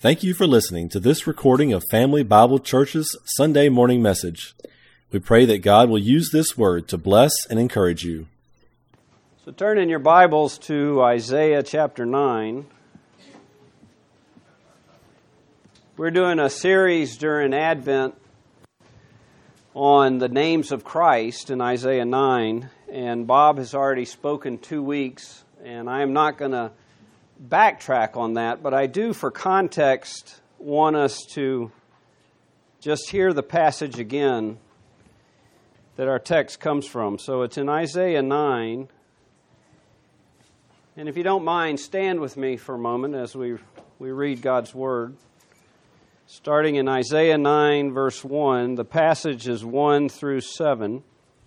Thank you for listening to this recording of Family Bible Church's Sunday morning message. We pray that God will use this word to bless and encourage you. So turn in your Bibles to Isaiah chapter 9. We're doing a series during Advent on the names of Christ in Isaiah 9, and Bob has already spoken 2 weeks, and I am not going to backtrack on that, but I do, for context, want us to just hear the passage again that our text comes from. So it's in Isaiah 9, and if you don't mind, stand with me for a moment as we read God's Word. Starting in Isaiah 9, verse 1, the passage is 1 through 7.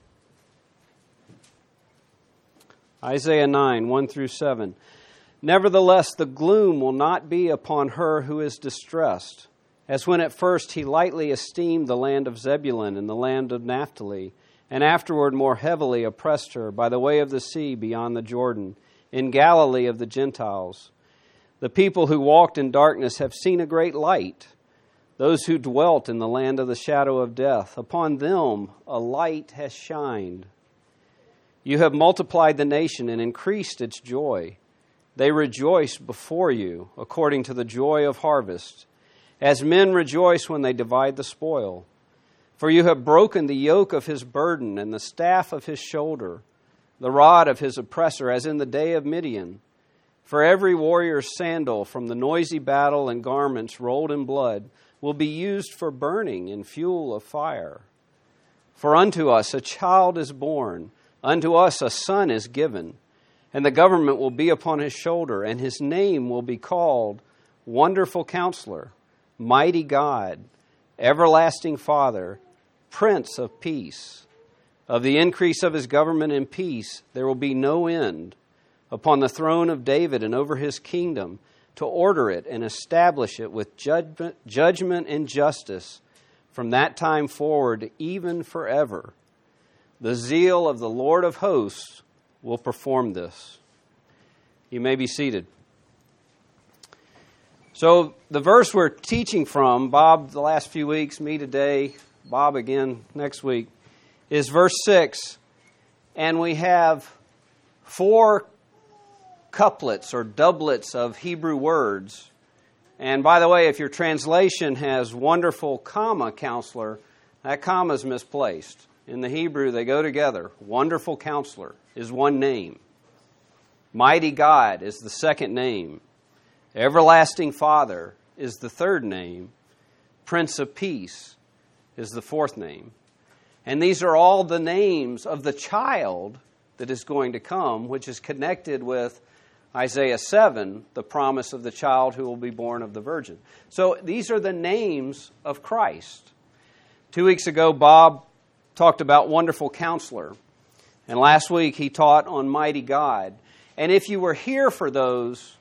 Isaiah 9, 1 through 7. Nevertheless, the gloom will not be upon her who is distressed, as when at first he lightly esteemed the land of Zebulun and the land of Naphtali, and afterward more heavily oppressed her by the way of the sea beyond the Jordan, in Galilee of the Gentiles. The people who walked in darkness have seen a great light. Those who dwelt in the land of the shadow of death, upon them a light has shined. You have multiplied the nation and increased its joy. They rejoice before you, according to the joy of harvest, as men rejoice when they divide the spoil. For you have broken the yoke of his burden and the staff of his shoulder, the rod of his oppressor, as in the day of Midian. For every warrior's sandal from the noisy battle and garments rolled in blood will be used for burning in fuel of fire. For unto us a child is born, unto us a son is given, and the government will be upon his shoulder, and his name will be called Wonderful Counselor, Mighty God, Everlasting Father, Prince of Peace. Of the increase of his government and peace there will be no end, upon the throne of David and over his kingdom, to order it and establish it with judgment and justice from that time forward, even forever. The zeal of the Lord of hosts will perform this. You may be seated. So the verse we're teaching from, Bob the last few weeks, me today, Bob again next week, is verse 6. And we have 4 couplets or doublets of Hebrew words. And by the way, if your translation has wonderful comma counselor, that comma is misplaced. In the Hebrew, they go together. Wonderful Counselor is one name. Mighty God is the second name. Everlasting Father is the third name. Prince of Peace is the fourth name. And these are all the names of the child that is going to come, which is connected with Isaiah 7, the promise of the child who will be born of the Virgin. So these are the names of Christ. 2 weeks ago, Bob talked about Wonderful Counselor. And last week he taught on Mighty God. And if you were here for those,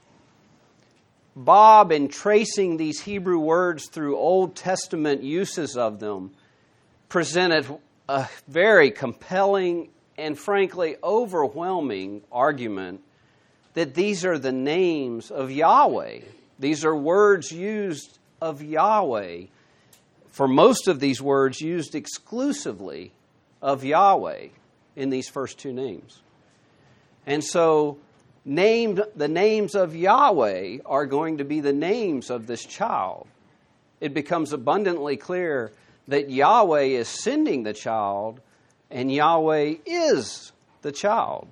Bob, in tracing these Hebrew words through Old Testament uses of them, presented a very compelling and frankly overwhelming argument that these are the names of Yahweh. These are words used of Yahweh. For most of these words used exclusively of Yahweh in these first 2 names. And so the names of Yahweh are going to be the names of this child. It becomes abundantly clear that Yahweh is sending the child and Yahweh is the child.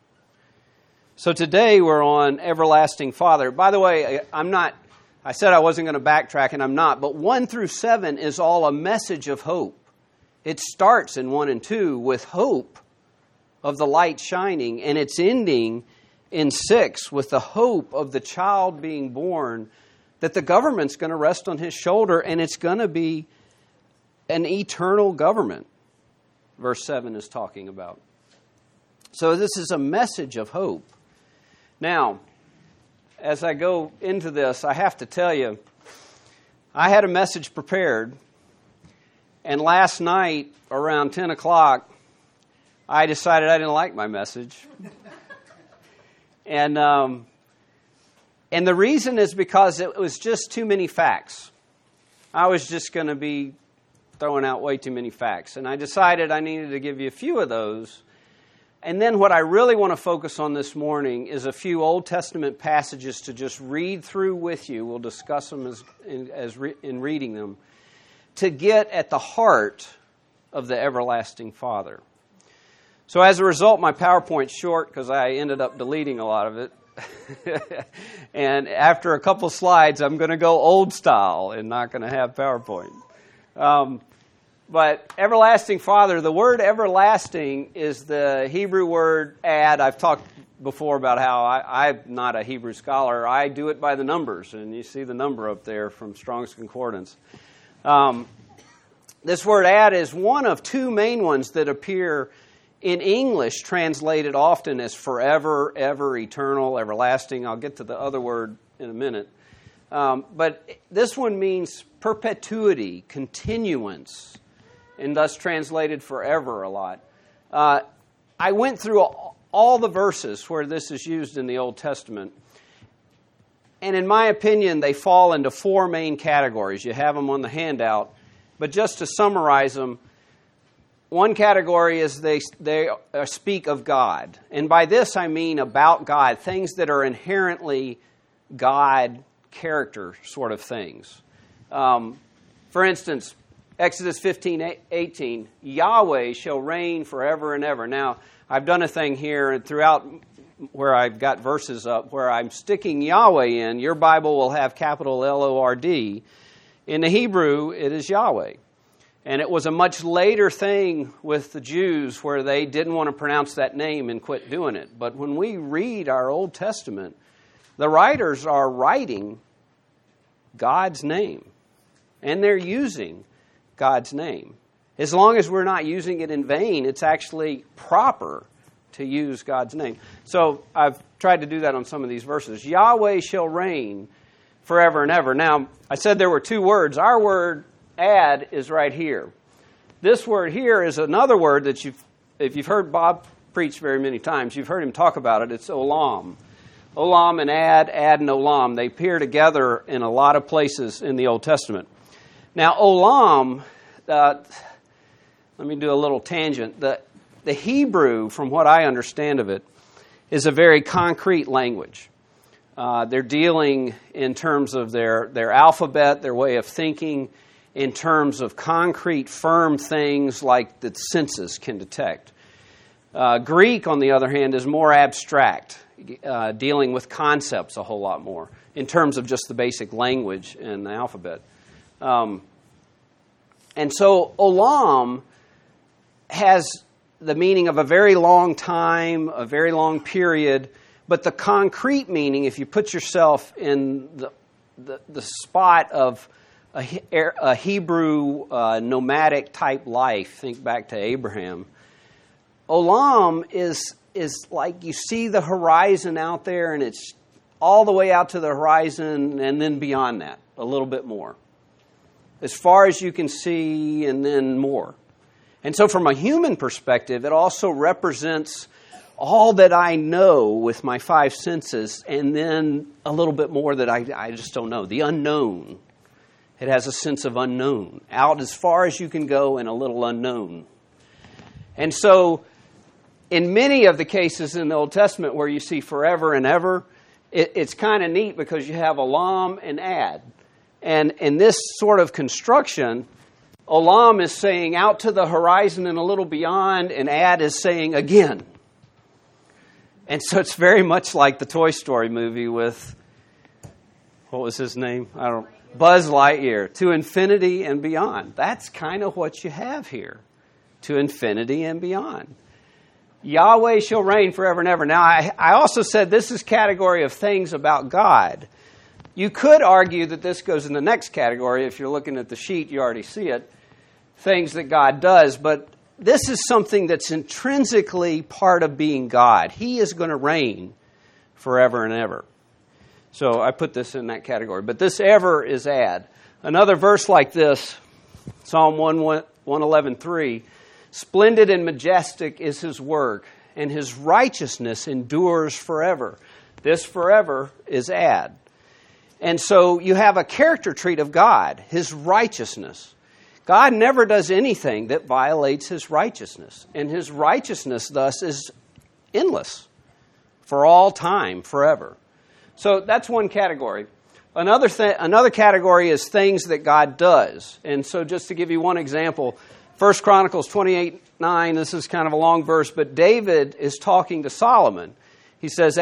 So today we're on Everlasting Father. By the way, I said I wasn't going to backtrack, and I'm not. But 1 through 7 is all a message of hope. It starts in 1 and 2 with hope of the light shining, and it's ending in 6 with the hope of the child being born, that the government's going to rest on his shoulder, and it's going to be an eternal government, verse 7 is talking about. So this is a message of hope. Now, as I go into this, I have to tell you, I had a message prepared, and last night around 10 o'clock, I decided I didn't like my message. And And the reason is because it was just too many facts. I was just going to be throwing out way too many facts. And I decided I needed to give you a few of those. And then what I really want to focus on this morning is a few Old Testament passages to just read through with you. We'll discuss them in reading them, to get at the heart of the everlasting Father. So as a result, my PowerPoint's short because I ended up deleting a lot of it. And after a couple slides, I'm going to go old style and not going to have PowerPoint. But everlasting Father, the word everlasting is the Hebrew word ad. I've talked before about how I'm not a Hebrew scholar. I do it by the numbers, and you see the number up there from Strong's Concordance. This word ad is one of two main ones that appear in English, translated often as forever, ever, eternal, everlasting. I'll get to the other word in a minute. But this one means perpetuity, continuance, and thus translated forever a lot. I went through all the verses where this is used in the Old Testament. And in my opinion, they fall into four main categories. You have them on the handout. But just to summarize them, one category is they speak of God. And by this I mean about God, things that are inherently God character sort of things. For instance, Exodus 15:18, Yahweh shall reign forever and ever. Now, I've done a thing here and throughout where I've got verses up where I'm sticking Yahweh in. Your Bible will have capital L-O-R-D. In the Hebrew, it is Yahweh. And it was a much later thing with the Jews where they didn't want to pronounce that name and quit doing it. But when we read our Old Testament, the writers are writing God's name. And they're using God's name. As long as we're not using it in vain, it's actually proper to use God's name. So I've tried to do that on some of these verses. Yahweh shall reign forever and ever. Now, I said there were two words. Our word ad is right here. This word here is another word that if you've heard Bob preach very many times, you've heard him talk about it. It's olam. Olam and ad and olam. They appear together in a lot of places in the Old Testament. Now, olam, let me do a little tangent. The Hebrew, from what I understand of it, is a very concrete language. They're dealing in terms of their alphabet, their way of thinking, in terms of concrete, firm things like the senses can detect. Greek, on the other hand, is more abstract, dealing with concepts a whole lot more, in terms of just the basic language and the alphabet. And so olam has the meaning of a very long time, a very long period, but the concrete meaning, if you put yourself in the spot of a Hebrew nomadic type life, think back to Abraham, olam is like you see the horizon out there and it's all the way out to the horizon and then beyond that, a little bit more. As far as you can see and then more. And so from a human perspective, it also represents all that I know with my five senses and then a little bit more that I just don't know. The unknown. It has a sense of unknown. Out as far as you can go and a little unknown. And so in many of the cases in the Old Testament where you see forever and ever, it's kind of neat because you have olam and ad. And in this sort of construction, olam is saying out to the horizon and a little beyond, and ad is saying again. And so it's very much like the Toy Story movie with, what was his name? Buzz Lightyear, to infinity and beyond. That's kind of what you have here, to infinity and beyond. Yahweh shall reign forever and ever. Now, I also said this is category of things about God. You could argue that this goes in the next category. If you're looking at the sheet, you already see it. Things that God does. But this is something that's intrinsically part of being God. He is going to reign forever and ever. So I put this in that category. But this ever is ad. Another verse like this, Psalm 111:3, splendid and majestic is his work, and his righteousness endures forever. This forever is add. And so you have a character trait of God, His righteousness. God never does anything that violates His righteousness. And His righteousness, thus, is endless for all time, forever. So that's one category. Another category is things that God does. And so just to give you one example, 1 Chronicles 28:9, this is kind of a long verse, but David is talking to Solomon. He says,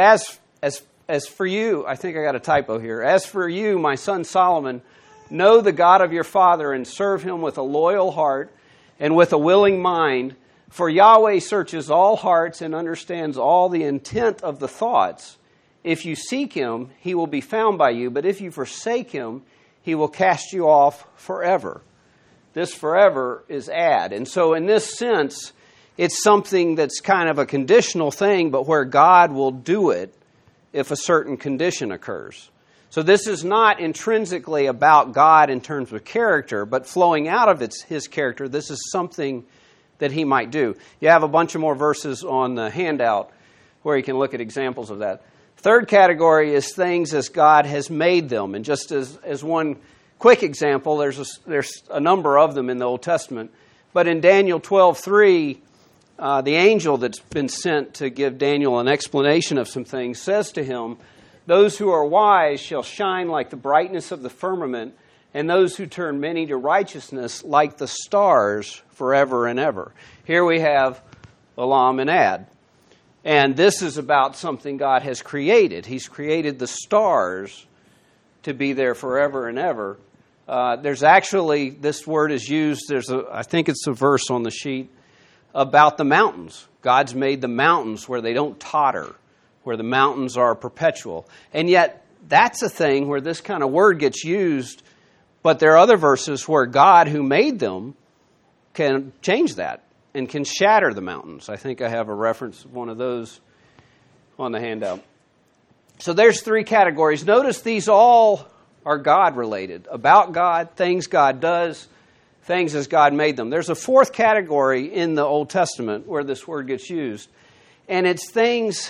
As for you, I think I got a typo here. As for you, my son Solomon, know the God of your father and serve Him with a loyal heart and with a willing mind. For Yahweh searches all hearts and understands all the intent of the thoughts. If you seek Him, He will be found by you. But if you forsake Him, He will cast you off forever. This forever is add. And so in this sense, it's something that's kind of a conditional thing, but where God will do it if a certain condition occurs. So this is not intrinsically about God in terms of character, but flowing out of His character, this is something that He might do. You have a bunch of more verses on the handout where you can look at examples of that. Third category is things as God has made them. And just as one quick example, there's a number of them in the Old Testament. But in Daniel 12:3, the angel that's been sent to give Daniel an explanation of some things says to him, those who are wise shall shine like the brightness of the firmament, and those who turn many to righteousness like the stars forever and ever. Here we have Olam and Ad. And this is about something God has created. He's created the stars to be there forever and ever. There's actually, this word is used, I think it's a verse on the sheet, about the mountains. God's made the mountains where they don't totter, where the mountains are perpetual. And yet, that's a thing where this kind of word gets used, but there are other verses where God, who made them, can change that and can shatter the mountains. I think I have a reference of one of those on the handout. So there's three categories. Notice these all are God-related. About God, things God does, things as God made them. There's a fourth category in the Old Testament where this word gets used. And it's things,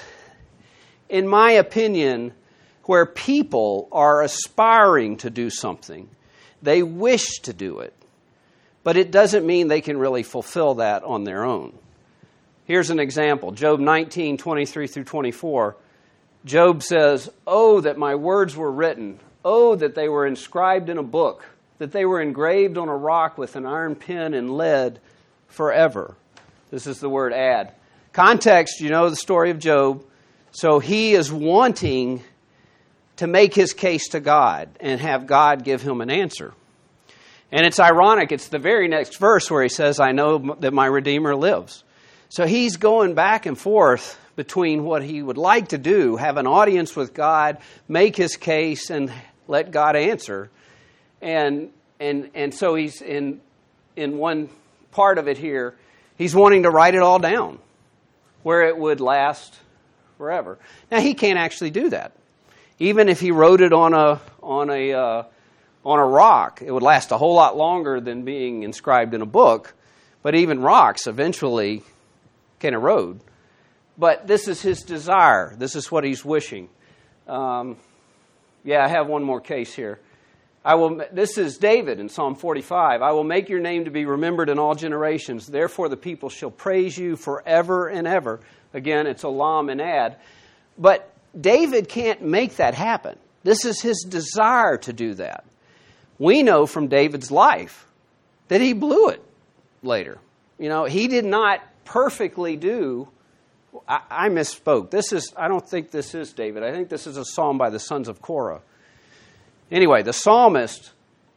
in my opinion, where people are aspiring to do something. They wish to do it. But it doesn't mean they can really fulfill that on their own. Here's an example. Job 19:23 through 24. Job says, "Oh, that my words were written. Oh, that they were inscribed in a book, that they were engraved on a rock with an iron pen and lead forever." This is the word add. Context, you know the story of Job. So he is wanting to make his case to God and have God give him an answer. And it's ironic, it's the very next verse where he says, "I know that my Redeemer lives." So he's going back and forth between what he would like to do, have an audience with God, make his case, and let God answer. And so he's in one part of it here, he's wanting to write it all down, where it would last forever. Now he can't actually do that. Even if he wrote it on a rock, it would last a whole lot longer than being inscribed in a book. But even rocks eventually can erode. But this is his desire. This is what he's wishing. I have one more case here. This is David in Psalm 45. "I will make your name to be remembered in all generations. Therefore the people shall praise you forever and ever." Again, it's Olam and Ad. But David can't make that happen. This is his desire to do that. We know from David's life that he blew it later. You know, he did not perfectly do. I misspoke. I don't think this is David. I think this is a psalm by the sons of Korah. Anyway, the psalmist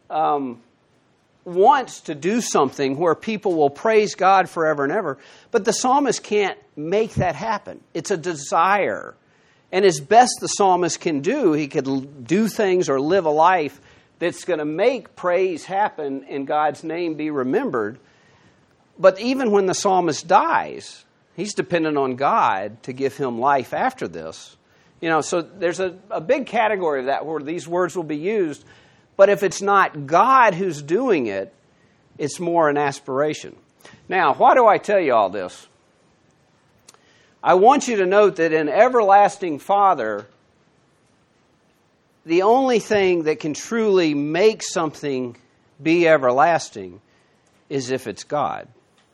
wants to do something where people will praise God forever and ever, but the psalmist can't make that happen. It's a desire. And as best the psalmist can do, he could do things or live a life that's going to make praise happen and God's name be remembered. But even when the psalmist dies, he's dependent on God to give him life after this. You know, so there's a big category of that where these words will be used. But if it's not God who's doing it, it's more an aspiration. Now, why do I tell you all this? I want you to note that in Everlasting Father, the only thing that can truly make something be everlasting is if it's God.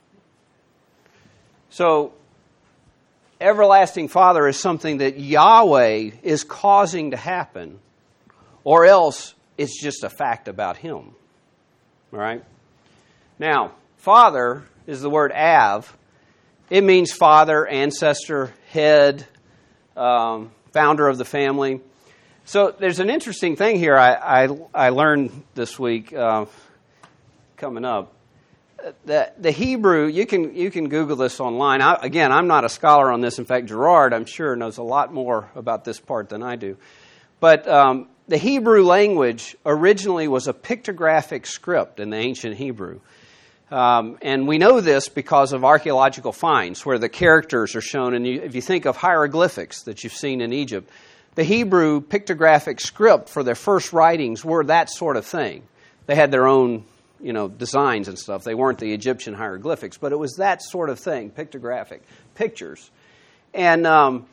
So, everlasting Father is something that Yahweh is causing to happen, or else it's just a fact about Him. All right? Now, Father is the word Av. It means father, ancestor, head, founder of the family. So there's an interesting thing here I learned this week coming up. The Hebrew, you can Google this online. I'm not a scholar on this. In fact, Gerard, I'm sure, knows a lot more about this part than I do. But the Hebrew language originally was a pictographic script in the ancient Hebrew. And we know this because of archaeological finds where the characters are shown. And if you think of hieroglyphics that you've seen in Egypt, the Hebrew pictographic script for their first writings were that sort of thing. They had their own designs and stuff. They weren't the Egyptian hieroglyphics, but it was that sort of thing, pictographic, pictures. And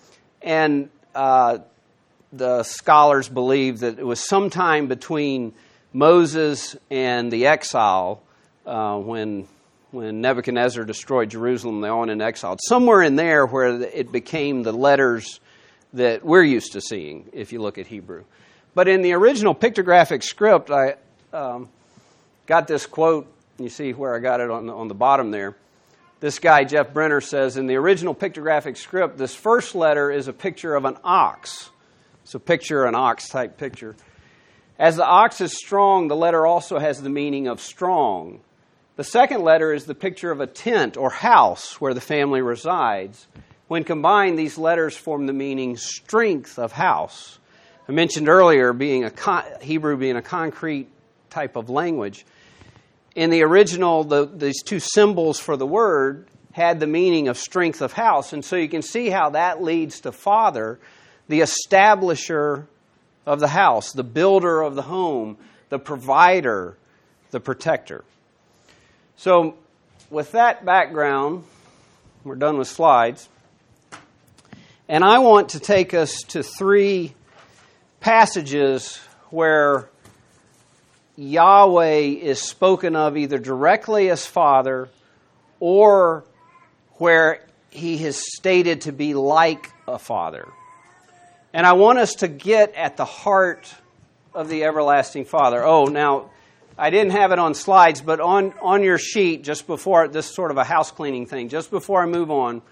the scholars believe that it was sometime between Moses and the exile, when Nebuchadnezzar destroyed Jerusalem, they all went into exile. Somewhere in there where it became the letters that we're used to seeing, if you look at Hebrew. But in the original pictographic script, I got this quote. You see where I got it on the bottom there. This guy, Jeff Brenner, says, in the original pictographic script, this first letter is a picture of an ox. So picture an ox type picture. As the ox is strong, the letter also has the meaning of strong. The second letter is the picture of a tent or house where the family resides. When combined, these letters form the meaning strength of house. I mentioned earlier Hebrew being a concrete type of language. In the original, these two symbols for the word had the meaning of strength of house. And so you can see how that leads to Father, the establisher of the house, the builder of the home, the provider, the protector. So with that background, we're done with slides. And I want to take us to 3 passages where Yahweh is spoken of either directly as Father or where He is stated to be like a Father. And I want us to get at the heart of the everlasting Father. Oh, now, I didn't have it on slides, but on your sheet, just before, this sort of a house cleaning thing, just before I move on,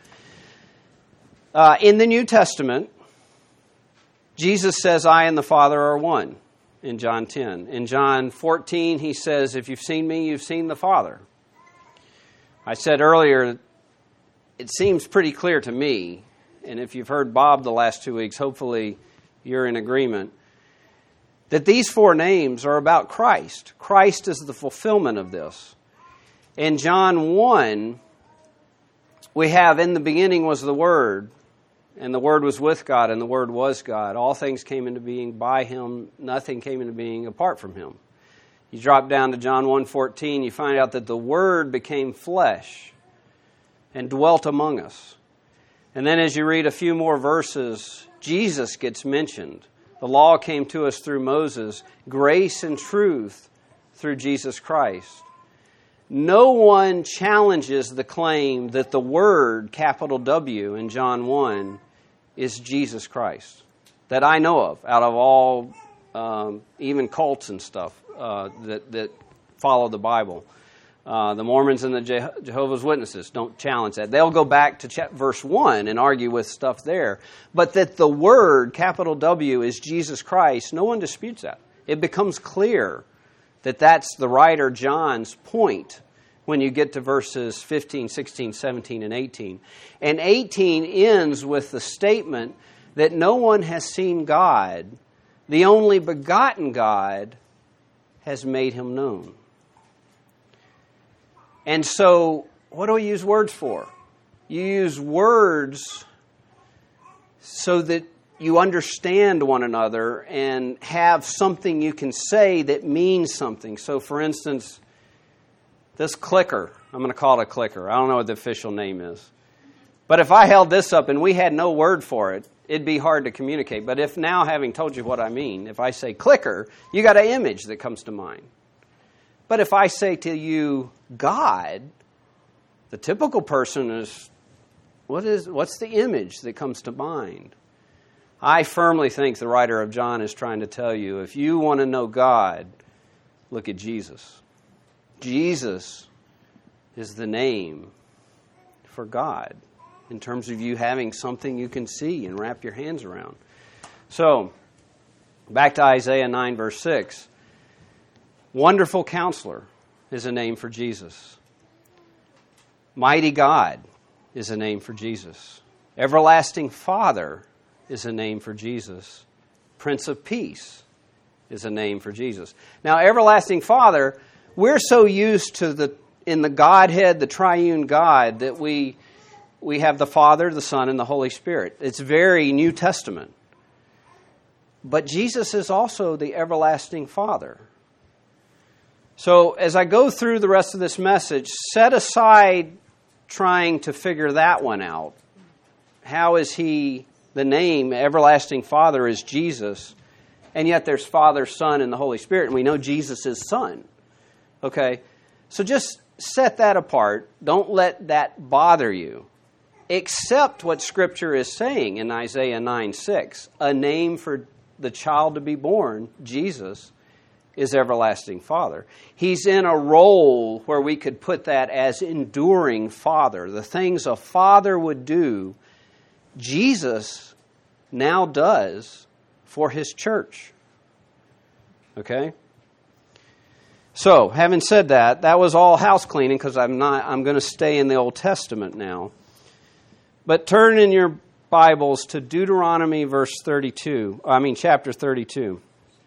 in the New Testament, Jesus says, I and the Father are one, in John 10. In John 14, He says, if you've seen me, you've seen the Father. I said earlier, it seems pretty clear to me, and if you've heard Bob the last 2 weeks, hopefully you're in agreement, that these 4 names are about Christ. Christ is the fulfillment of this. In John 1, we have, in the beginning was the Word, and the Word was with God, and the Word was God. All things came into being by Him. Nothing came into being apart from Him. You drop down to John 1:14, you find out that the Word became flesh and dwelt among us. And then as you read a few more verses, Jesus gets mentioned. The law came to us through Moses, grace and truth through Jesus Christ. No one challenges the claim that the Word, capital W, in John 1, is Jesus Christ, that I know of, out of all, even cults and stuff that follow the Bible. The Mormons and the Jehovah's Witnesses don't challenge that. They'll go back to verse 1 and argue with stuff there. But that the Word, capital W, is Jesus Christ, no one disputes that. It becomes clear that that's the writer John's point when you get to verses 15, 16, 17, and 18. And 18 ends with the statement that no one has seen God, the only begotten God has made Him known. And so, what do we use words for? You use words so that you understand one another and have something you can say that means something. So, for instance, this clicker, I'm going to call it a clicker. I don't know what the official name is. But if I held this up and we had no word for it, it'd be hard to communicate. But if now, having told you what I mean, if I say clicker, you got an image that comes to mind. But if I say to you God, the typical person is, what's the image that comes to mind? I firmly think the writer of John is trying to tell you, if you want to know God, look at Jesus. Jesus is the name for God in terms of you having something you can see and wrap your hands around. So, back to Isaiah 9, verse 6. Wonderful Counselor is a name for Jesus. Mighty God is a name for Jesus. Everlasting Father is a name for Jesus. Prince of Peace is a name for Jesus. Now, Everlasting Father, we're so used to in the Godhead, the triune God, that we have the Father, the Son, and the Holy Spirit. It's very New Testament. But Jesus is also the Everlasting Father. So as I go through the rest of this message, set aside trying to figure that one out. How is he, the name Everlasting Father is Jesus, and yet there's Father, Son, and the Holy Spirit, and we know Jesus is Son. Okay? So just set that apart. Don't let that bother you. Accept what Scripture is saying in Isaiah 9:6. A name for the child to be born, Jesus, is Everlasting Father. He's in a role where we could put that as enduring Father. The things a father would do, Jesus now does for His church. Okay? So, having said that, that was all house cleaning because I'm going to stay in the Old Testament now. But turn in your Bibles to Deuteronomy chapter 32.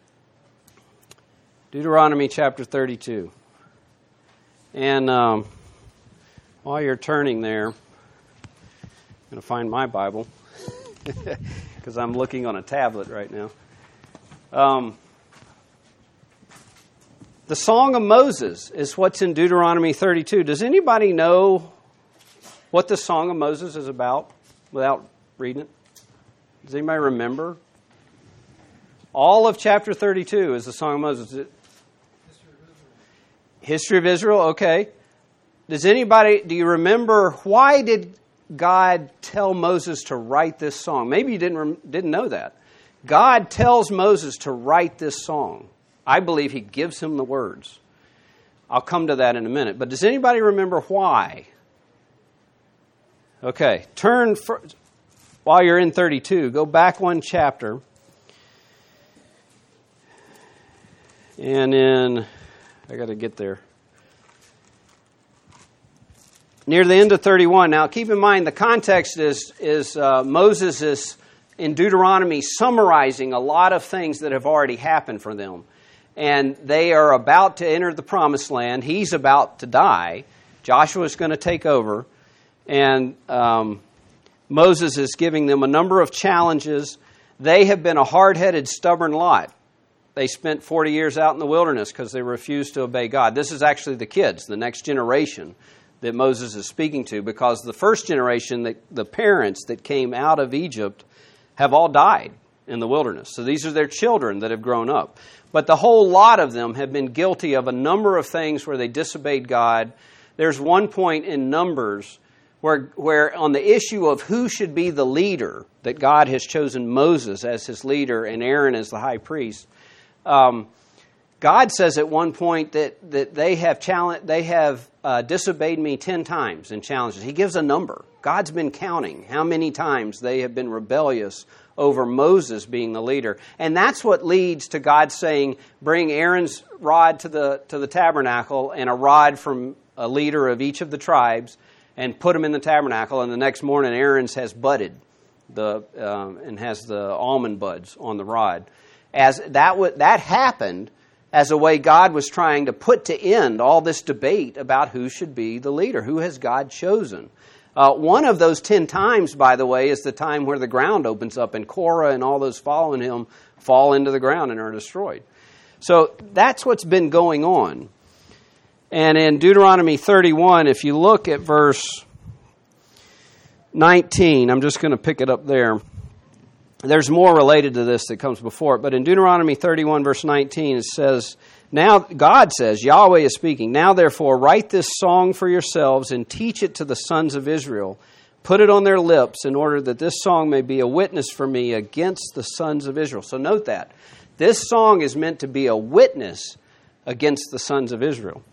Deuteronomy chapter 32. And while you're turning there, I'm going to find my Bible because I'm looking on a tablet right now. The Song of Moses is what's in Deuteronomy 32. Does anybody know what the Song of Moses is about without reading it? Does anybody remember? All of chapter 32 is the Song of Moses. History of Israel, okay. Do you remember, why did God tell Moses to write this song? Maybe you didn't know that. God tells Moses to write this song. I believe He gives him the words. I'll come to that in a minute. But does anybody remember why? Okay, while you're in 32, go back one chapter. And I got to get there. Near the end of 31. Now, keep in mind, the context is Moses is, in Deuteronomy, summarizing a lot of things that have already happened for them. And they are about to enter the Promised Land. He's about to die. Joshua's going to take over. And Moses is giving them a number of challenges. They have been a hard-headed, stubborn lot. They spent 40 years out in the wilderness because they refused to obey God. This is actually the kids, the next generation that Moses is speaking to, because the first generation, the parents that came out of Egypt, have all died in the wilderness. So these are their children that have grown up. But the whole lot of them have been guilty of a number of things where they disobeyed God. There's one point in Numbers where on the issue of who should be the leader, that God has chosen Moses as his leader and Aaron as the high priest. God says at one point that they have disobeyed me 10 times in challenges. He gives a number. God's been counting how many times they have been rebellious over Moses being the leader. And that's what leads to God saying, bring Aaron's rod to the tabernacle and a rod from a leader of each of the tribes and put them in the tabernacle. And the next morning Aaron's has budded and has the almond buds on the rod. As that happened as a way God was trying to put to end all this debate about who should be the leader, who has God chosen. One of those 10 times, by the way, is the time where the ground opens up and Korah and all those following him fall into the ground and are destroyed. So that's what's been going on. And in Deuteronomy 31, if you look at verse 19, I'm just going to pick it up there. there's more related to this that comes before it. But in Deuteronomy 31, verse 19, it says, now, God says, Yahweh is speaking, now therefore write this song for yourselves and teach it to the sons of Israel. Put it on their lips in order that this song may be a witness for me against the sons of Israel. So note that. This song is meant to be a witness against the sons of Israel.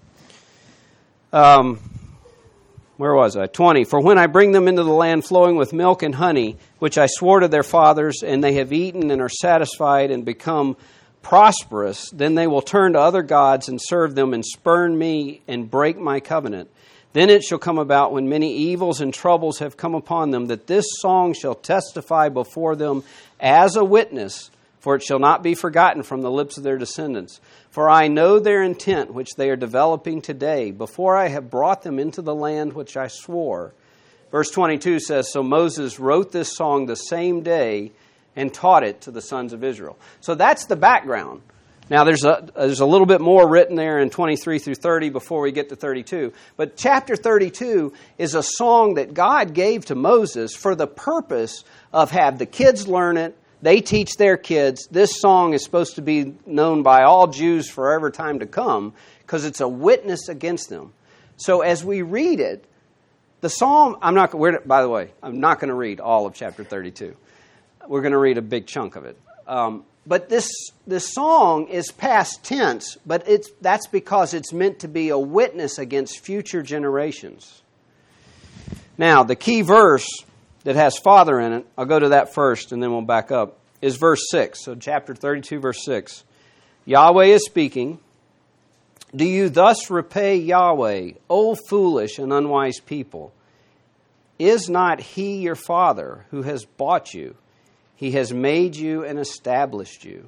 Where was I? 20. For when I bring them into the land flowing with milk and honey, which I swore to their fathers, and they have eaten and are satisfied and become prosperous, then they will turn to other gods and serve them and spurn me and break my covenant. Then it shall come about when many evils and troubles have come upon them that this song shall testify before them as a witness, for it shall not be forgotten from the lips of their descendants. For I know their intent which they are developing today, before I have brought them into the land which I swore. Verse 22 says, so Moses wrote this song the same day and taught it to the sons of Israel. So that's the background. Now, there's a little bit more written there in 23 through 30 before we get to 32. But chapter 32 is a song that God gave to Moses for the purpose of have the kids learn it. They teach their kids. This song is supposed to be known by all Jews forever time to come because it's a witness against them. So as we read it, the psalm, by the way, I'm not going to read all of chapter 32. We're going to read a big chunk of it. But this song is past tense, but that's because it's meant to be a witness against future generations. Now, the key verse that has Father in it, I'll go to that first and then we'll back up, is verse 6. So chapter 32, verse 6. Yahweh is speaking. Do you thus repay Yahweh, O foolish and unwise people? Is not He your Father who has bought you? He has made you and established you.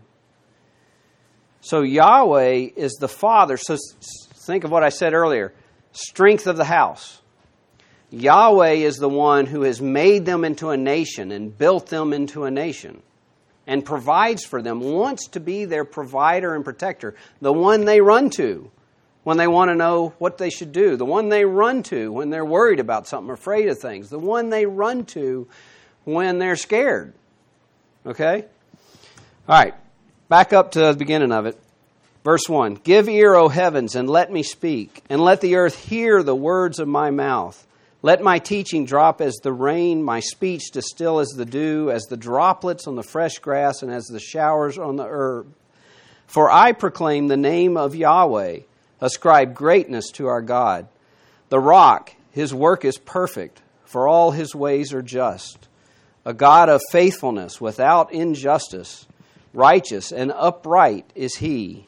So Yahweh is the Father. So think of what I said earlier. Strength of the house. Yahweh is the one who has made them into a nation and built them into a nation and provides for them, wants to be their provider and protector, the one they run to when they want to know what they should do, the one they run to when they're worried about something, afraid of things, the one they run to when they're scared. Okay? All right. Back up to the beginning of it. Verse 1. Give ear, O heavens, and let me speak, and let the earth hear the words of my mouth. Let my teaching drop as the rain, my speech distill as the dew, as the droplets on the fresh grass, and as the showers on the herb. For I proclaim the name of Yahweh. Ascribe greatness to our God. The rock, His work is perfect, for all His ways are just. A God of faithfulness without injustice, righteous and upright is He.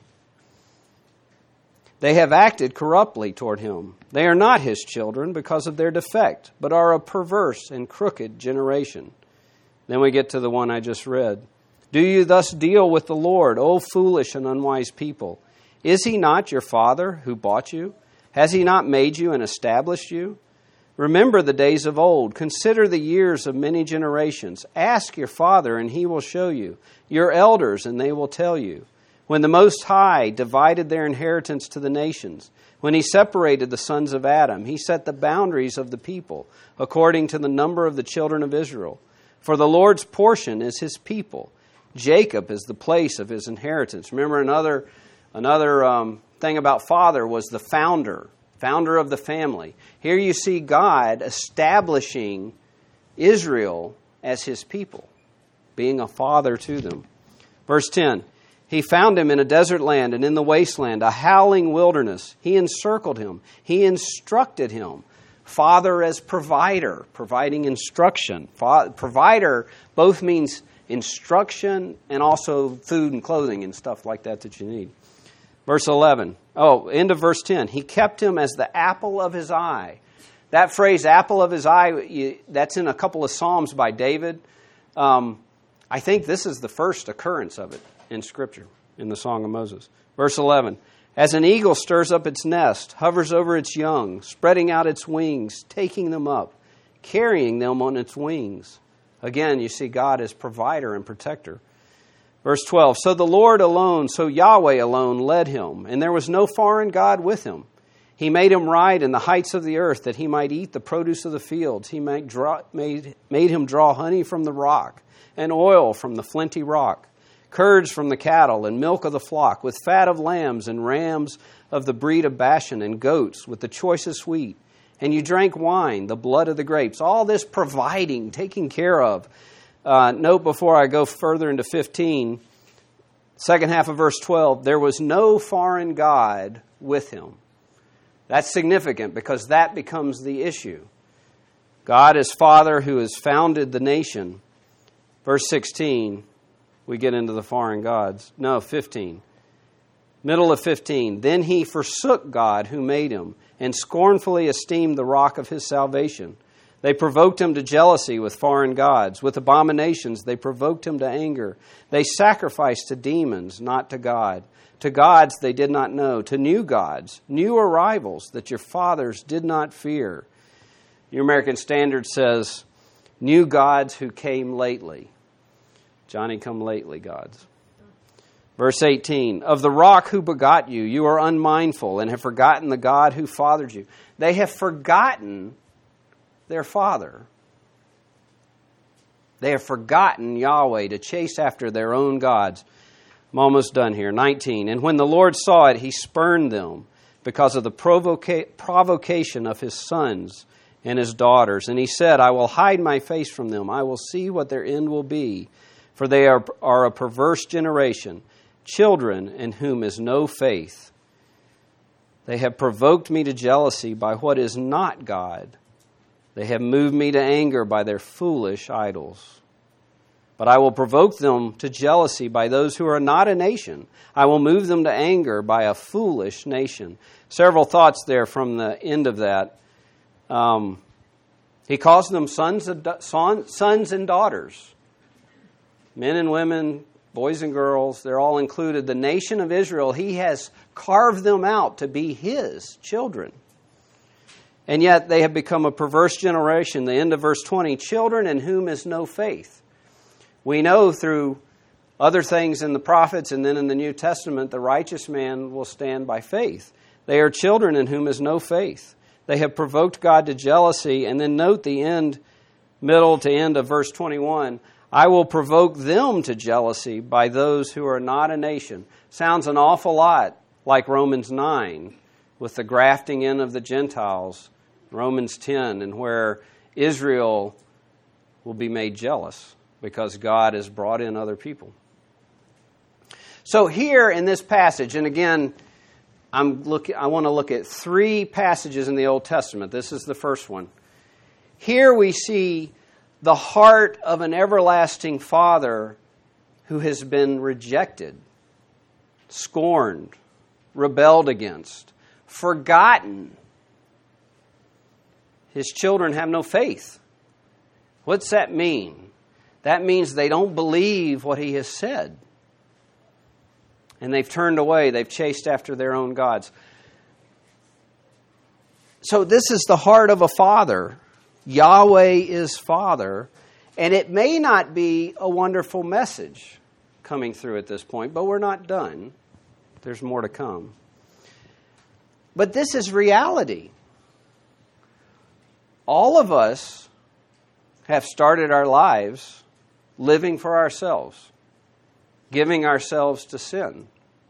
They have acted corruptly toward Him. They are not His children because of their defect, but are a perverse and crooked generation. Then we get to the one I just read. Do you thus deal with the Lord, O foolish and unwise people? Is He not your Father who bought you? Has He not made you and established you? Remember the days of old. Consider the years of many generations. Ask your Father, and He will show you. Your elders, and they will tell you. When the Most High divided their inheritance to the nations, when He separated the sons of Adam, He set the boundaries of the people according to the number of the children of Israel. For the Lord's portion is His people. Jacob is the place of His inheritance. Remember another thing about Father was the founder of the family. Here you see God establishing Israel as His people, being a father to them. Verse 10, He found him in a desert land and in the wasteland, a howling wilderness. He encircled him. He instructed him. Father as provider, providing instruction. Provider both means instruction and also food and clothing and stuff like that you need. Verse 11. End of verse 10. He kept him as the apple of His eye. That phrase, apple of His eye, that's in a couple of Psalms by David. I think this is the first occurrence of it in Scripture, in the Song of Moses. Verse 11. As an eagle stirs up its nest, hovers over its young, spreading out its wings, taking them up, carrying them on its wings. Again, you see God as provider and protector. Verse 12, so Yahweh alone led him, and there was no foreign God with him. He made him ride in the heights of the earth, that he might eat the produce of the fields. He made him draw honey from the rock, and oil from the flinty rock, curds from the cattle, and milk of the flock, with fat of lambs and rams of the breed of Bashan, and goats with the choicest wheat. And you drank wine, the blood of the grapes. All this providing, taking care of. Note before I go further into 15, second half of verse 12, there was no foreign god with him. That's significant because that becomes the issue. God is Father who has founded the nation. Verse 16, we get into the foreign gods. No, 15. Middle of 15. Then he forsook God who made him and scornfully esteemed the rock of his salvation. They provoked him to jealousy with foreign gods. With abominations they provoked him to anger. They sacrificed to demons, not to God. To gods they did not know, to new gods, new arrivals that your fathers did not fear. Your American Standard says, new gods who came lately. Johnny come lately gods. Verse 18, of the rock who begot you, you are unmindful and have forgotten the God who fathered you. They have forgotten their father. They have forgotten Yahweh to chase after their own gods. I'm almost done here. 19. And when the Lord saw it, he spurned them because of the provocation of his sons and his daughters. And he said, I will hide my face from them. I will see what their end will be. For they are a perverse generation, children in whom is no faith. They have provoked me to jealousy by what is not God. They have moved me to anger by their foolish idols. But I will provoke them to jealousy by those who are not a nation. I will move them to anger by a foolish nation. Several thoughts there from the end of that. He calls them sons and daughters. Men and women, boys and girls, they're all included. The nation of Israel, he has carved them out to be his children. And yet they have become a perverse generation. The end of verse 20, children in whom is no faith. We know through other things in the prophets and then in the New Testament, the righteous man will stand by faith. They are children in whom is no faith. They have provoked God to jealousy. And then note the end, middle to end of verse 21. I will provoke them to jealousy by those who are not a nation. Sounds an awful lot like Romans 9 with the grafting in of the Gentiles. Romans 10, and where Israel will be made jealous because God has brought in other people. So here in this passage, and again, I want to look at 3 passages in the Old Testament. This is the first one. Here we see the heart of an everlasting Father who has been rejected, scorned, rebelled against, forgotten. His children have no faith. What's that mean? That means they don't believe what he has said. And they've turned away. They've chased after their own gods. So this is the heart of a father. Yahweh is Father. And it may not be a wonderful message coming through at this point, but we're not done. There's more to come. But this is reality. All of us have started our lives living for ourselves, giving ourselves to sin.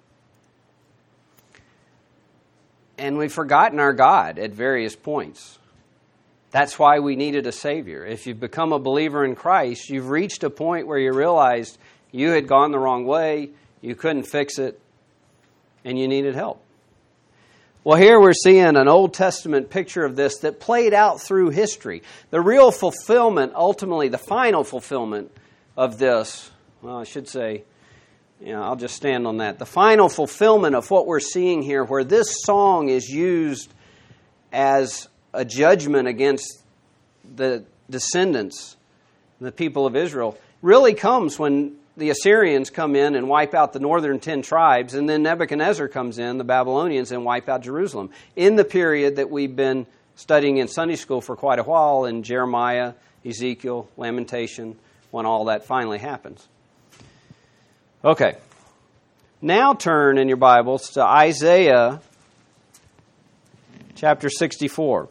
And we've forgotten our God at various points. That's why we needed a Savior. If you've become a believer in Christ, you've reached a point where you realized you had gone the wrong way, you couldn't fix it, and you needed help. Well, here we're seeing an Old Testament picture of this that played out through history. The real fulfillment, ultimately the final fulfillment of this, well, I should say, I'll just stand on that. The final fulfillment of what we're seeing here, where this song is used as a judgment against the descendants, the people of Israel, really comes when the Assyrians come in and wipe out the northern 10 tribes, and then Nebuchadnezzar comes in, the Babylonians, and wipe out Jerusalem. In the period that we've been studying in Sunday school for quite a while, in Jeremiah, Ezekiel, Lamentation, when all that finally happens. Okay. Now turn in your Bibles to Isaiah chapter 64.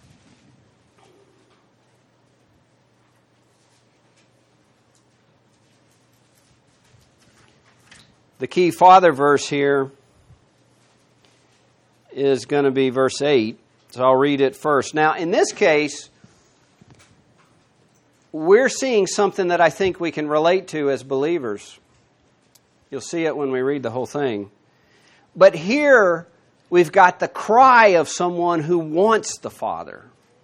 The key father verse here is going to be verse 8, so I'll read it first. Now, in this case, we're seeing something that I think we can relate to as believers. You'll see it when we read the whole thing. But here, we've got the cry of someone who wants the Father.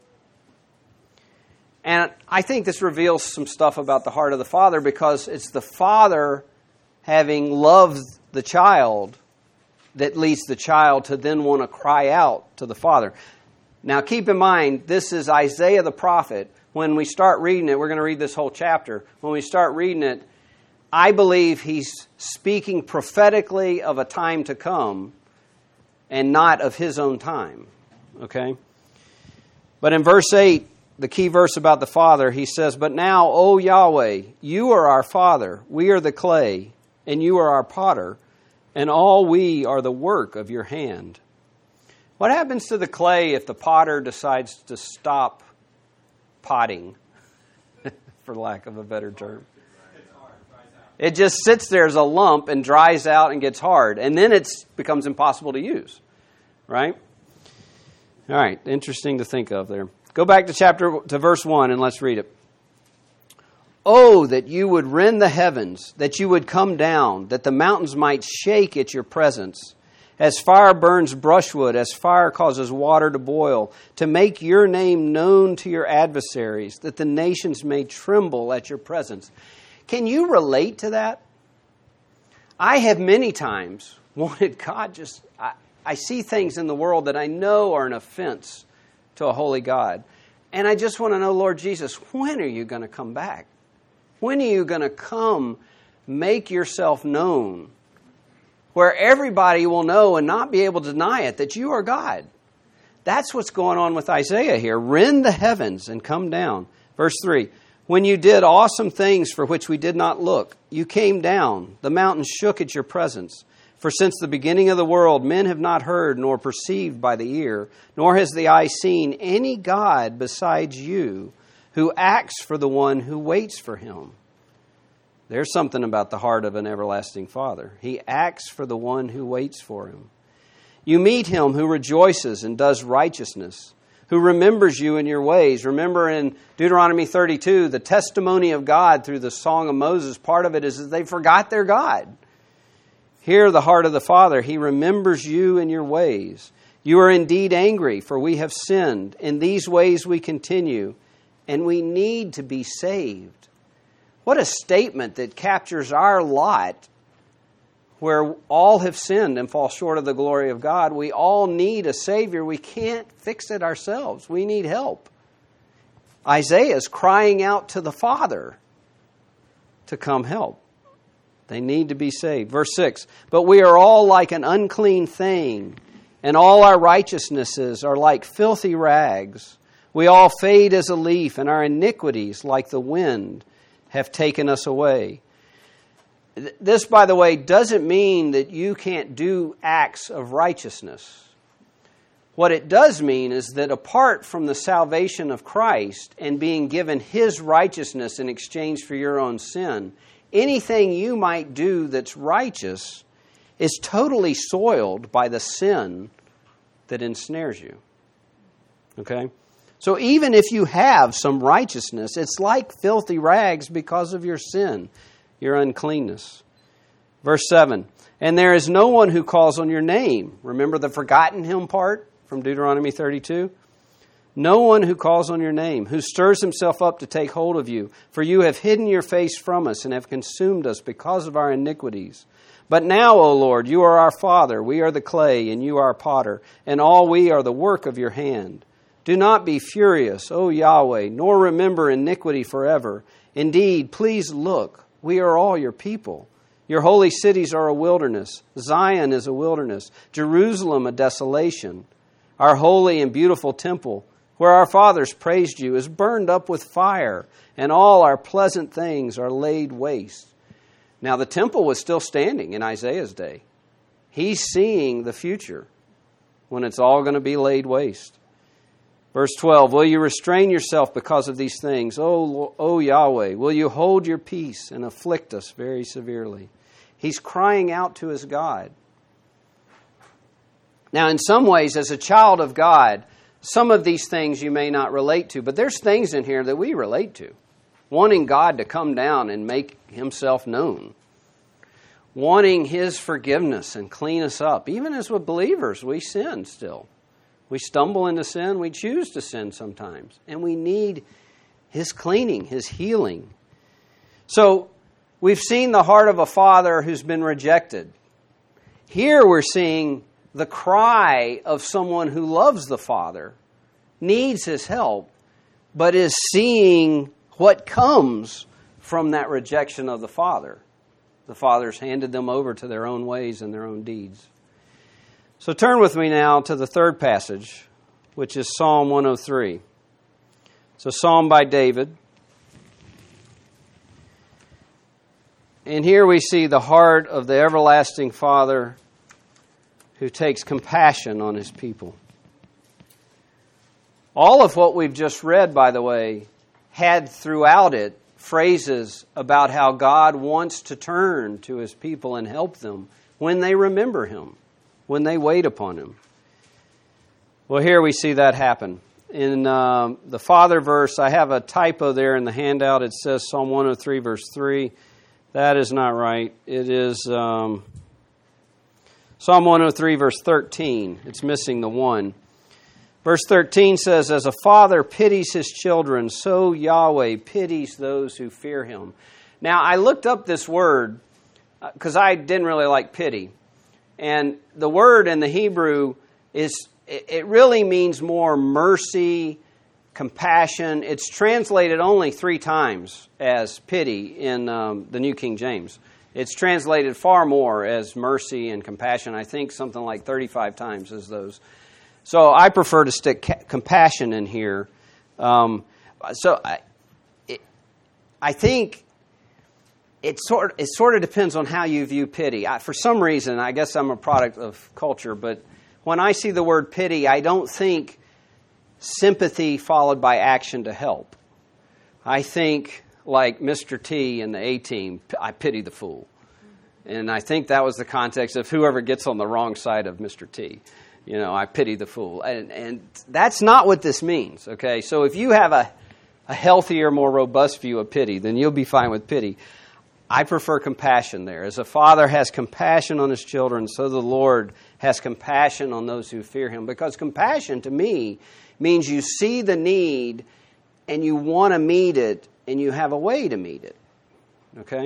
And I think this reveals some stuff about the heart of the Father, because it's the Father having loved the child that leads the child to then want to cry out to the Father. Now keep in mind, this is Isaiah the prophet. When we start reading it, we're going to read this whole chapter. When we start reading it, I believe he's speaking prophetically of a time to come and not of his own time. Okay? But in verse 8, the key verse about the Father, he says, "But now, O Yahweh, you are our Father, we are the clay, and you are our potter, and all we are the work of your hand." What happens to the clay if the potter decides to stop potting, for lack of a better term? It just sits there as a lump and dries out and gets hard, and then it becomes impossible to use, right? All right, interesting to think of there. Go back to verse 1 and let's read it. "Oh, that you would rend the heavens, that you would come down, that the mountains might shake at your presence. As fire burns brushwood, as fire causes water to boil, to make your name known to your adversaries, that the nations may tremble at your presence." Can you relate to that? I have many times wanted God I see things in the world that I know are an offense to a holy God. And I just want to know, Lord Jesus, when are you going to come back? When are you going to come make yourself known where everybody will know and not be able to deny it, that you are God? That's what's going on with Isaiah here. Rend the heavens and come down. Verse 3, "When you did awesome things for which we did not look, you came down. The mountains shook at your presence. For since the beginning of the world, men have not heard nor perceived by the ear, nor has the eye seen any God besides you, who acts for the one who waits for him." There's something about the heart of an everlasting Father. He acts for the one who waits for him. "You meet him who rejoices and does righteousness, who remembers you in your ways." Remember in Deuteronomy 32, the testimony of God through the Song of Moses, part of it is that they forgot their God. Here, the heart of the Father, He remembers you in your ways. "You are indeed angry, for we have sinned. In these ways we continue, and we need to be saved." What a statement that captures our lot, where all have sinned and fall short of the glory of God. We all need a Savior. We can't fix it ourselves. We need help. Isaiah is crying out to the Father to come help. They need to be saved. Verse 6, "But we are all like an unclean thing, and all our righteousnesses are like filthy rags. We all fade as a leaf, and our iniquities, like the wind, have taken us away." This, by the way, doesn't mean that you can't do acts of righteousness. What it does mean is that apart from the salvation of Christ and being given His righteousness in exchange for your own sin, anything you might do that's righteous is totally soiled by the sin that ensnares you. Okay? So even if you have some righteousness, it's like filthy rags because of your sin, your uncleanness. Verse 7, "And there is no one who calls on your name." Remember the forgotten him part from Deuteronomy 32? "No one who calls on your name, who stirs himself up to take hold of you. For you have hidden your face from us and have consumed us because of our iniquities. But now, O Lord, you are our Father, we are the clay, and you are potter, and all we are the work of your hand. Do not be furious, O Yahweh, nor remember iniquity forever. Indeed, please look, we are all your people. Your holy cities are a wilderness. Zion is a wilderness. Jerusalem a desolation. Our holy and beautiful temple, where our fathers praised you, is burned up with fire, and all our pleasant things are laid waste." Now the temple was still standing in Isaiah's day. He's seeing the future when it's all going to be laid waste. Verse 12, will you restrain yourself because of these things? O Yahweh, will you hold your peace and afflict us very severely? He's crying out to his God. Now, in some ways, as a child of God, some of these things you may not relate to, but there's things in here that we relate to. Wanting God to come down and make himself known. Wanting his forgiveness and clean us up. Even as with believers, we sin still. We stumble into sin. We choose to sin sometimes. And we need his cleaning, his healing. So, we've seen the heart of a father who's been rejected. Here we're seeing the cry of someone who loves the Father, needs his help, but is seeing what comes from that rejection of the Father. The Father's handed them over to their own ways and their own deeds. So turn with me now to the third passage, which is Psalm 103. It's a psalm by David. And here we see the heart of the everlasting Father who takes compassion on his people. All of what we've just read, by the way, had throughout it phrases about how God wants to turn to his people and help them when they remember him, when they wait upon him. Well, here we see that happen. In the Father verse, I have a typo there in the handout. It says Psalm 103, verse 3. That is not right. It is Psalm 103, verse 13. It's missing the 1. Verse 13 says, as a father pities his children, so Yahweh pities those who fear him. Now, I looked up this word because I didn't really like pity. And the word in the Hebrew it really means more mercy, compassion. It's translated only 3 times as pity in the New King James. It's translated far more as mercy and compassion. I think something like 35 times as those. So I prefer to stick compassion in here. I think it sort of depends on how you view pity. For some reason, I guess I'm a product of culture, but when I see the word pity, I don't think sympathy followed by action to help. I think like Mr. T and the A-Team, I pity the fool. And I think that was the context of whoever gets on the wrong side of Mr. T. You know, I pity the fool. And that's not what this means, okay? So if you have a healthier, more robust view of pity, then you'll be fine with pity. I prefer compassion there. As a father has compassion on his children, so the Lord has compassion on those who fear him. Because compassion, to me, means you see the need and you want to meet it and you have a way to meet it. Okay?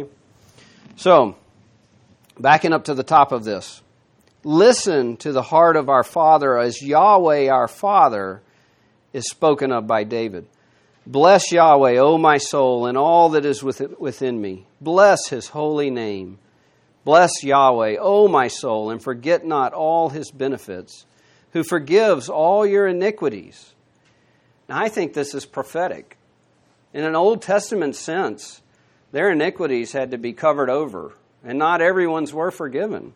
So, backing up to the top of this. Listen to the heart of our Father as Yahweh our Father is spoken of by David. Bless Yahweh, O my soul, and all that is within me. Bless his holy name. Bless Yahweh, O my soul, and forget not all his benefits, who forgives all your iniquities. Now, I think this is prophetic. In an Old Testament sense, their iniquities had to be covered over, and not everyone's were forgiven.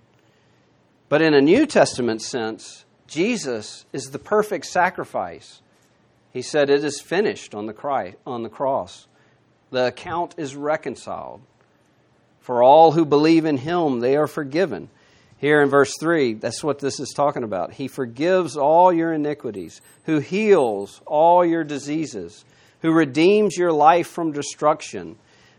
But in a New Testament sense, Jesus is the perfect sacrifice. He said, it is finished on the cross. The account is reconciled. For all who believe in him, they are forgiven. Here in verse 3, that's what this is talking about. He forgives all your iniquities, who heals all your diseases, who redeems your life from destruction.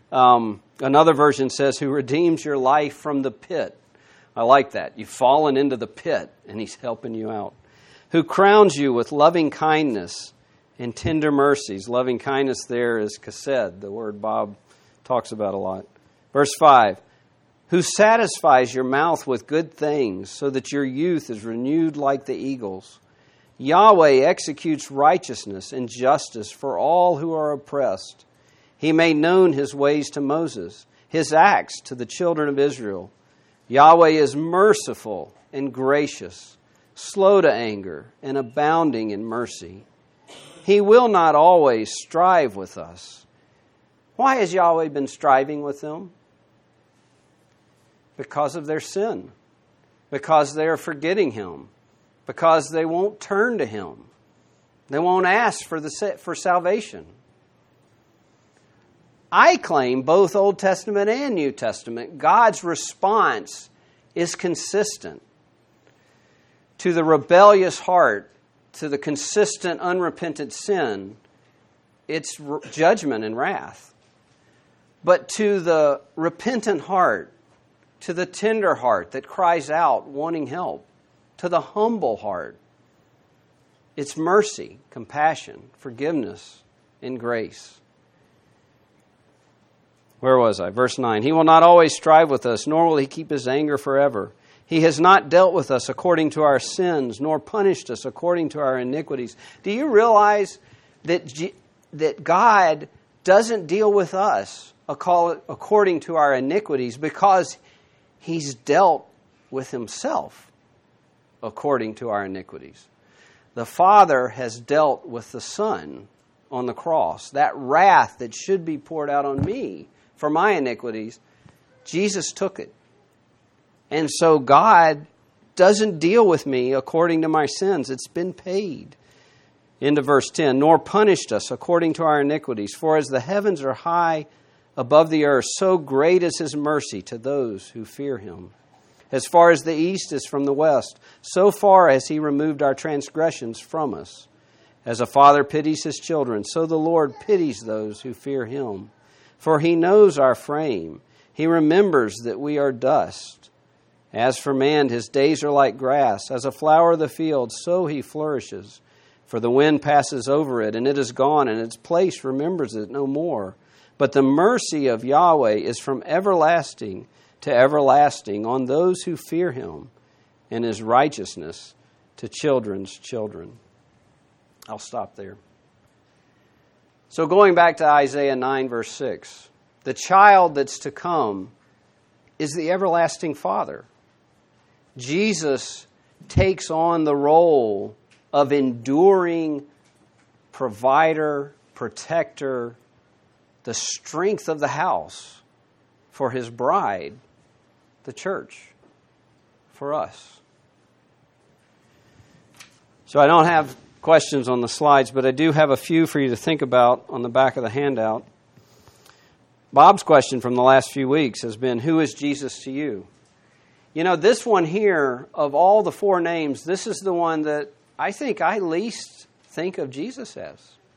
Another version says, who redeems your life from the pit. I like that. You've fallen into the pit, and he's helping you out. Who crowns you with loving kindness and tender mercies. Loving kindness there is chesed, the word Bob talks about a lot. Verse 5, who satisfies your mouth with good things, so that your youth is renewed like the eagles. Yahweh executes righteousness and justice for all who are oppressed. He made known his ways to Moses, his acts to the children of Israel. Yahweh is merciful and gracious, slow to anger, and abounding in mercy. He will not always strive with us. Why has Yahweh been striving with them? Because of their sin. Because they are forgetting him. because they won't turn to Him. They won't ask for salvation. I claim both Old Testament and New Testament, God's response is consistent to the rebellious heart, to the consistent unrepentant sin. It's judgment and wrath. But to the repentant heart, to the tender heart that cries out wanting help, to the humble heart, it's mercy, compassion, forgiveness, and grace. Where was I? Verse 9. He will not always strive with us, nor will He keep His anger forever. He has not dealt with us according to our sins, nor punished us according to our iniquities. Do you realize that God doesn't deal with us according to our iniquities because He's dealt with Himself according to our iniquities? The Father has dealt with the Son on the cross. That wrath that should be poured out on me for my iniquities, Jesus took it. And so God doesn't deal with me according to my sins. It's been paid. Into verse 10, nor punished us according to our iniquities. For as the heavens are high above the earth, so great is His mercy to those who fear Him. As far as the east is from the west, so far has He removed our transgressions from us. As a father pities his children, so the Lord pities those who fear Him. For He knows our frame. He remembers that we are dust. As for man, his days are like grass. As a flower of the field, so he flourishes. For the wind passes over it, and it is gone, and its place remembers it no more. But the mercy of Yahweh is from everlasting to everlasting on those who fear Him, and His righteousness to children's children. I'll stop there. So going back to Isaiah 9, verse 6, the child that's to come is the everlasting Father. Jesus takes on the role of enduring provider, protector, the strength of the house for His bride, the church, for us. So I don't have questions on the slides, but I do have a few for you to think about on the back of the handout. Bob's question from the last few weeks has been, who is Jesus to you? You know, this one here, of all the four names, this is the one that I think I least think of Jesus as.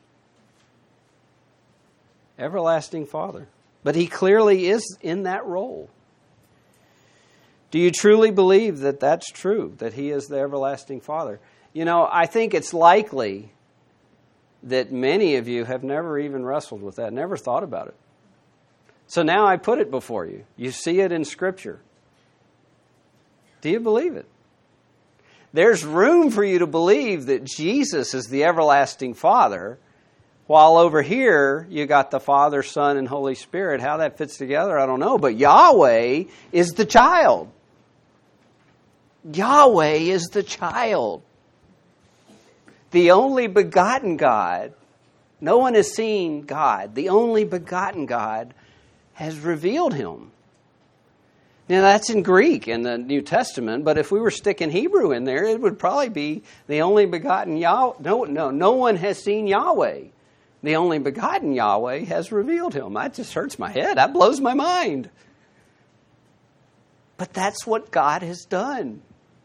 Everlasting Father. But He clearly is in that role. Do you truly believe that that's true, that He is the everlasting Father? You know, I think it's likely that many of you have never even wrestled with that, never thought about it. So now I put it before you. You see it in Scripture. Do you believe it? There's room for you to believe that Jesus is the everlasting Father, while over here you got the Father, Son, and Holy Spirit. How that fits together, I don't know. But Yahweh is the child. Yahweh is the child. The only begotten God. No one has seen God. The only begotten God has revealed Him. Now that's in Greek in the New Testament, but if we were sticking Hebrew in there, it would probably be the only begotten Yahweh. No one has seen Yahweh. The only begotten Yahweh has revealed Him. That just hurts my head. That blows my mind. But that's what God has done.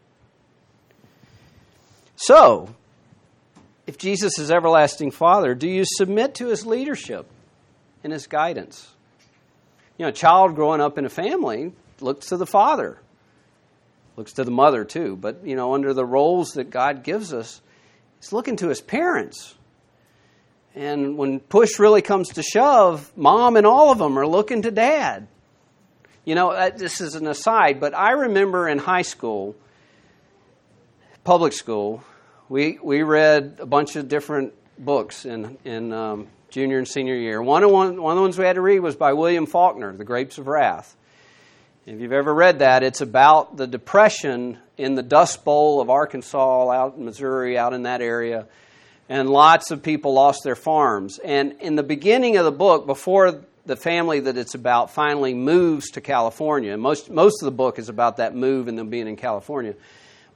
So, if Jesus is everlasting Father, do you submit to His leadership and His guidance? You know, a child growing up in a family looks to the father, looks to the mother too, but, you know, under the roles that God gives us, he's looking to his parents. And when push really comes to shove, mom and all of them are looking to dad. You know, this is an aside, but I remember in high school, public school, we read a bunch of different books in junior and senior year. One of the ones we had to read was by William Faulkner, The Grapes of Wrath. If you've ever read that, it's about the Depression in the Dust Bowl of Arkansas, out in Missouri, out in that area. And lots of people lost their farms. And in the beginning of the book, before the family that it's about finally moves to California, most of the book is about that move and them being in California.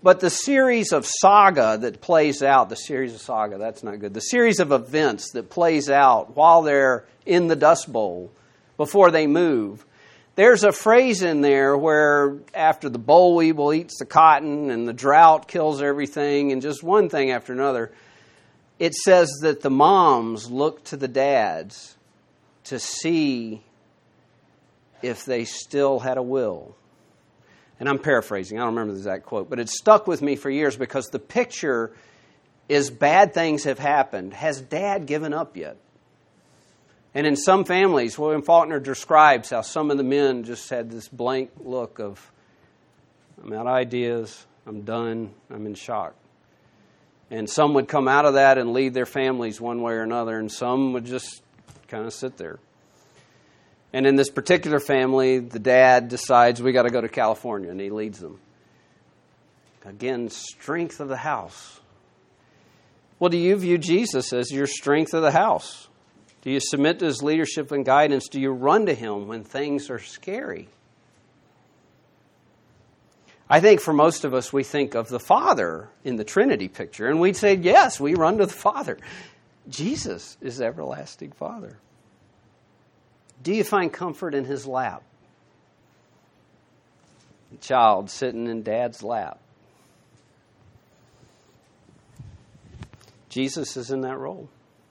But the series of saga that plays out, the series of events that plays out while they're in the Dust Bowl before they move, there's a phrase in there where after the boll weevil eats the cotton and the drought kills everything and just one thing after another, it says that the moms look to the dads to see if they still had a will. And I'm paraphrasing, I don't remember the exact quote, but it stuck with me for years because the picture is bad things have happened. Has Dad given up yet? And in some families, William Faulkner describes how some of the men just had this blank look of, I'm out of ideas, I'm done, I'm in shock. And some would come out of that and lead their families one way or another, and some would just kind of sit there. And in this particular family, the dad decides we got to go to California, and he leads them. Again, strength of the house. Well, do you view Jesus as your strength of the house? Do you submit to his leadership and guidance? Do you run to him when things are scary? I think for most of us, we think of the Father in the Trinity picture, and we'd say, yes, we run to the Father. Jesus is everlasting Father. Do you find comfort in his lap? The child sitting in Dad's lap. Jesus is in that role.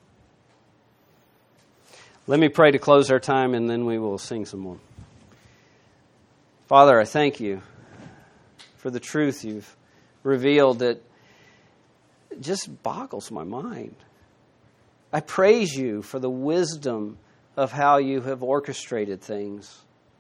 Let me pray to close our time, and then we will sing some more. Father, I thank you for the truth you've revealed that just boggles my mind. I praise you for the wisdom of how you have orchestrated things.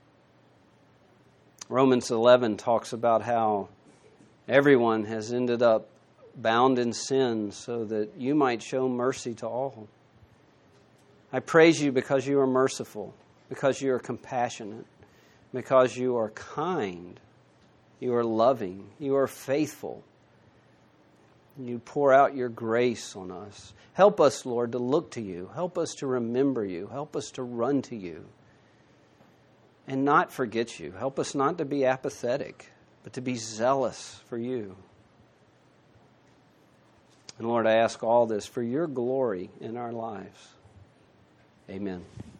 Romans 11 talks about how everyone has ended up bound in sin so that you might show mercy to all. I praise you because you are merciful, because you are compassionate, because you are kind, you are loving, you are faithful. You pour out your grace on us. Help us, Lord, to look to you. Help us to remember you. Help us to run to you and not forget you. Help us not to be apathetic, but to be zealous for you. And Lord, I ask all this for your glory in our lives. Amen.